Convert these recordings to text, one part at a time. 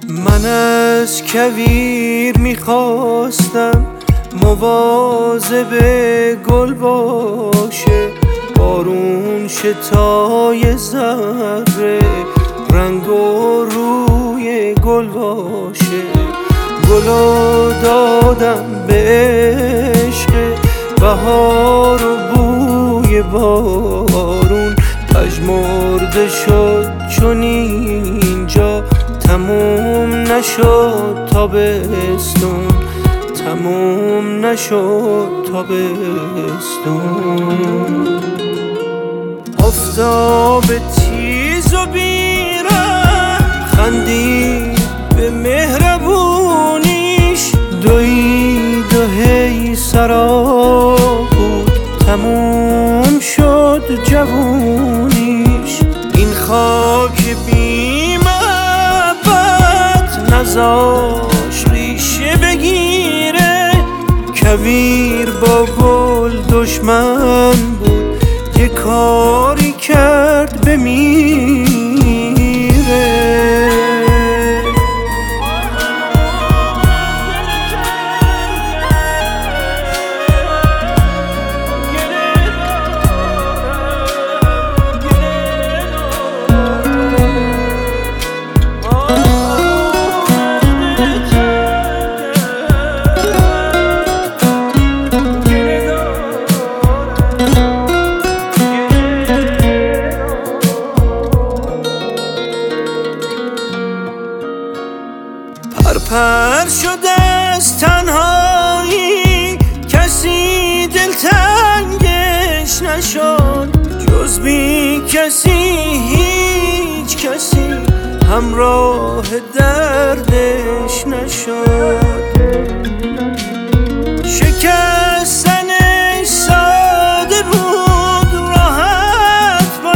من از کویر میخواستم مواظب گل باشه، بارون شتای ذره رنگ و روی گل باشه. گلو دادم به عشق بهار و بوی بارون، پژمرده شد چون اینجا تموم نشد تابستون، تموم نشد تابستون. آفتاب تیز و بی‌رحم خندید به مهربونیش، دوید و هی سراب بود تموم شد جوونیش. این خاک بی محبت نذاش ریشه بگیره، کویر با گل دشمن بود یه کاری کرد بمیره. پر شده از تنهایی کسی دلتنگش نشد، جز بی کسی هیچ کسی همراه دردش نشد. شکستنش ساده بود راحت با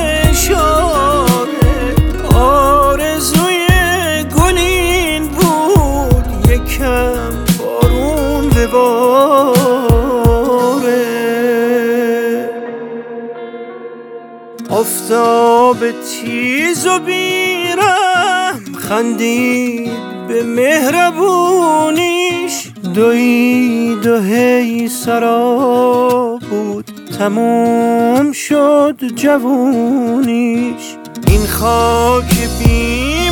اشاره، آرزوی گلین بود یکم بارون بباره. آفتاب تیز و بی‌رحم خندید به مهربونیش، دوید و هی سراب بود تموم شد جوونیش. این خاک بی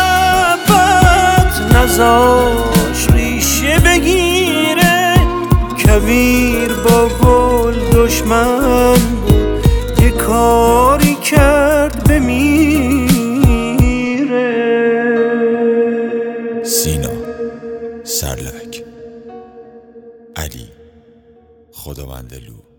محبت نذاش ریشه بگیره، کویر با گل دشمن بود یه کاری کرد بمیره. سینا سرلک، علی خداوندلو.